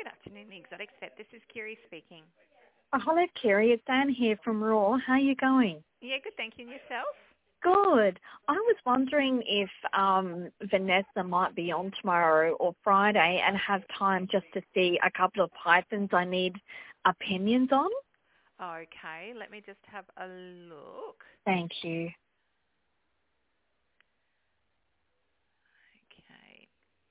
Good afternoon, the Exotic Set. This is Kiri speaking. Oh, hello, Kerry. It's Dan here from Raw. How are you going? Yeah, good, thank you. And yourself? Good. I was wondering if Vanessa might be on tomorrow or Friday and have time just to see a couple of pythons I need opinions on. Okay, let me just have a look. Thank you. Okay.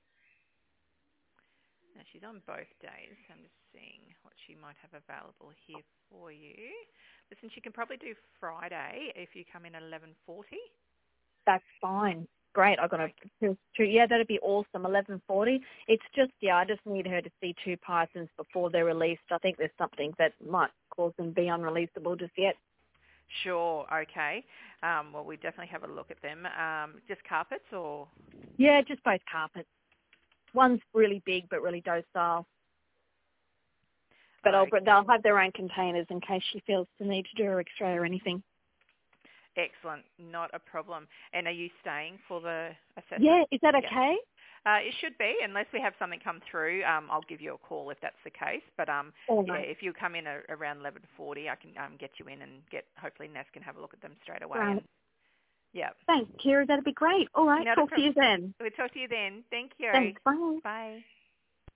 Now, she's on both days. I'm just seeing what she might have available here for you. Listen, she can probably do Friday if you come in at 11:40. That's fine. Great. I've got yeah, that'd be awesome. 11:40. It's just, I just need her to see two pythons before they're released. I think there's something that might cause them to be unreleasable just yet. Sure, okay. Well, we definitely have a look at them. Just carpets or? Yeah, just both carpets. One's really big but really docile. But they'll have their own containers in case she feels the need to do her X-ray or anything. Excellent, not a problem. And are you staying for the assessment? Yeah, is that okay? It should be, unless we have something come through. I'll give you a call if that's the case. But yeah, if you come in around 11:40, I can get you in and hopefully Ness can have a look at them straight away. Right. And, yeah. Thanks, Kira. That'd be great. All right, talk to you then. We'll talk to you then. Thank you. Thanks. Bye. Bye.